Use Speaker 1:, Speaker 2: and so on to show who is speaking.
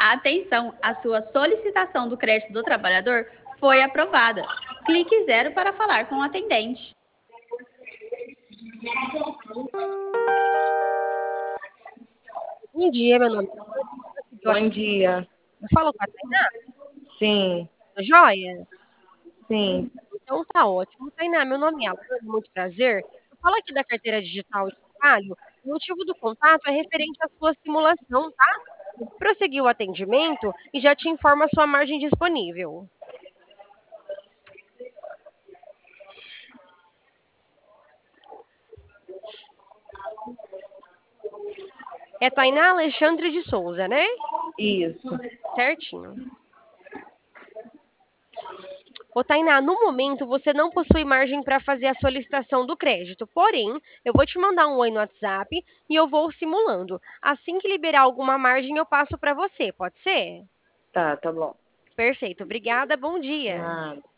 Speaker 1: Atenção, a sua solicitação do crédito do trabalhador foi aprovada. Clique 0 para falar com o atendente.
Speaker 2: Bom dia, meu nome é Ana. Conseguiu
Speaker 3: Bom
Speaker 2: atender?
Speaker 3: dia.
Speaker 2: Eu falo com a Tainá?
Speaker 3: Sim,
Speaker 2: Tá joia?
Speaker 3: sim.
Speaker 2: Então tá ótimo. Tainá, meu nome é Alana, muito prazer. Eu falo aqui da carteira digital de trabalho. O motivo do contato é referente à sua simulação, tá? Prosseguiu o atendimento e já te informa a sua margem disponível. É Tainá Alexandre de Souza, né?
Speaker 3: Isso.
Speaker 2: Certinho. Ô, Tainá, no momento você não possui margem para fazer a solicitação do crédito. Porém, eu vou te mandar um oi no WhatsApp e eu vou simulando. Assim que liberar alguma margem, eu passo para você. Pode ser?
Speaker 3: Tá bom.
Speaker 2: Perfeito. Obrigada. Bom dia.
Speaker 3: Nada.